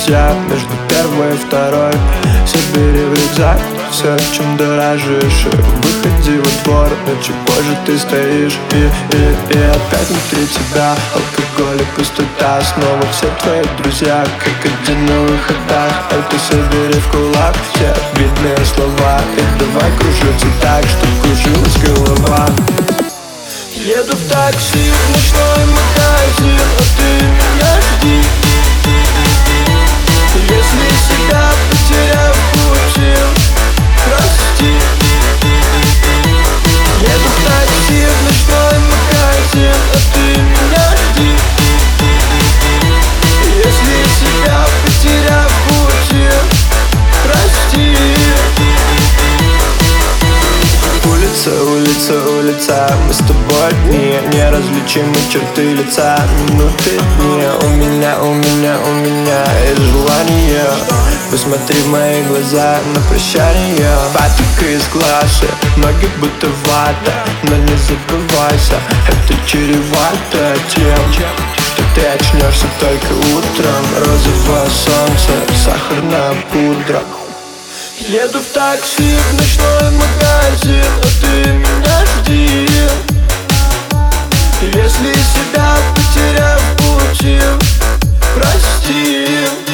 друзья между первой и второй. Собери в рюкзак все, чем дорожишь, и выходи во двор, но чего же ты стоишь? И опять внутри тебя алкоголь и пустота. Снова все твои друзья, как один на выходах. А ты собери в кулак все обидные слова и давай кружиться так, чтоб кружилась голова. Еду в такси в ночной магазин, а ты меня жди. Если себя потерял пути, прости. Еду в такси в ночной магазин, а ты меня жди. Если себя потерял пути, прости. Улица, улица, улица, мы с тобой одни, неразличимы черты лица. Минуты дни, у меня есть желание. Посмотри в мои глаза на прощание. Патока из глаза, ноги будто вата. Но не забывайся, это чревато тем, что ты очнешься только утром. Розовое солнце, сахарная пудра. Еду в такси в ночной магазин, а ты меня жди. Если себя потерял в пути, прости.